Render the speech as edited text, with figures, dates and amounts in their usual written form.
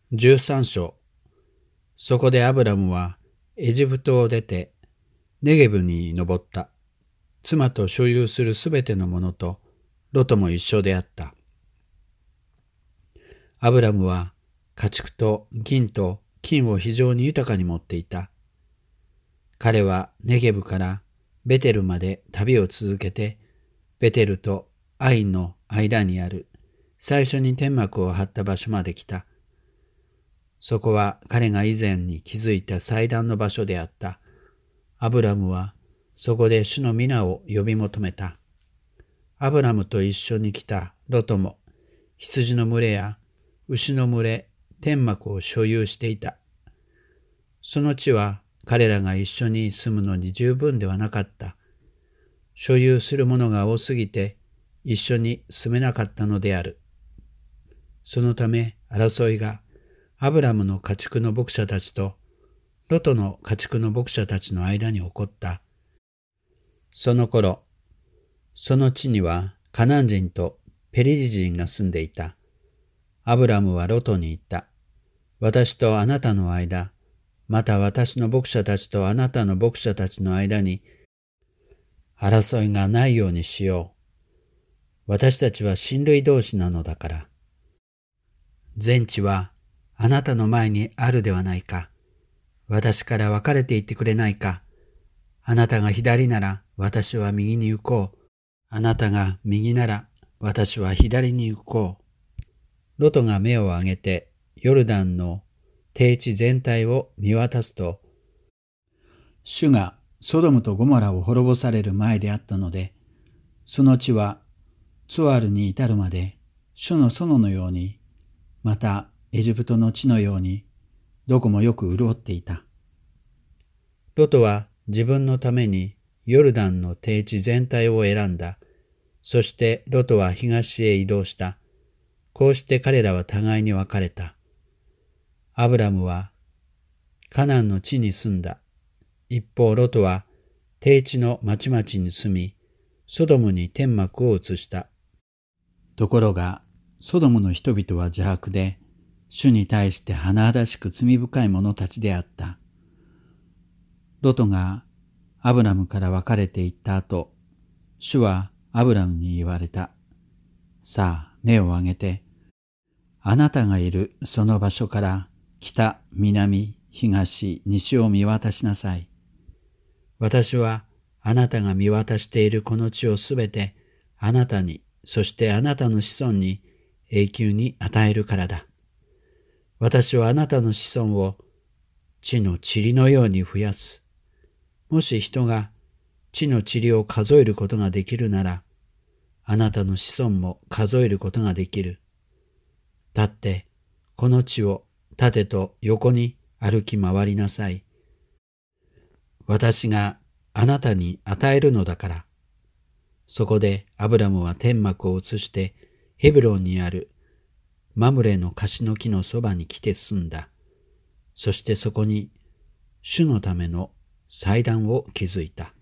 13章。そこでアブラムはエジプトを出てネゲブに登った。妻と所有するすべてのものとロトも一緒であった。アブラムは家畜と銀と金を非常に豊かに持っていた。彼はネゲブからベテルまで旅を続けて、ベテルとアインの間にある最初に天幕を張った場所まで来た。そこは彼が以前に築いた祭壇の場所であった。アブラムはそこで主の皆を呼び求めた。アブラムと一緒に来たロトも羊の群れや牛の群れ、天幕を所有していた。その地は彼らが一緒に住むのに十分ではなかった。所有するものが多すぎて一緒に住めなかったのである。そのため争いがアブラムの家畜の牧者たちとロトの家畜の牧者たちの間に起こった。その頃、その地にはカナン人とペリジ人が住んでいた。アブラムはロトに言った。私とあなたの間、また私の牧者たちとあなたの牧者たちの間に争いがないようにしよう。私たちは親類同士なのだから。全地はあなたの前にあるではないか。私から別れていってくれないか。あなたが左なら私は右に行こう。あなたが右なら私は左に行こう。ロトが目を上げてヨルダンの低地全体を見渡すと、主がソドムとゴモラを滅ぼされる前であったので、その地はツォアルに至るまで主の園のように、またエジプトの地のようにどこもよく潤っていた。ロトは自分のためにヨルダンの低地全体を選んだ。そしてロトは東へ移動した。こうして彼らは互いに別れた。アブラムはカナンの地に住んだ。一方ロトは低地の町々に住み、ソドムに天幕を移した。ところがソドムの人々は邪悪で、主に対して甚だしく罪深い者たちであった。ロトがアブラムから別れていった後、主はアブラムに言われた。さあ、目を上げて、あなたがいるその場所から北、南、東、西を見渡しなさい。私はあなたが見渡しているこの地をすべてあなたに、そしてあなたの子孫に永久に与えるからだ。私はあなたの子孫を地の塵のように増やす。もし人が地の塵を数えることができるなら、あなたの子孫も数えることができる。立って、この地を縦と横に歩き回りなさい。私があなたに与えるのだから。そこでアブラムは天幕を移してヘブロンにあるマムレの樫の木のそばに来て住んだ。そしてそこに主のための祭壇を築いた。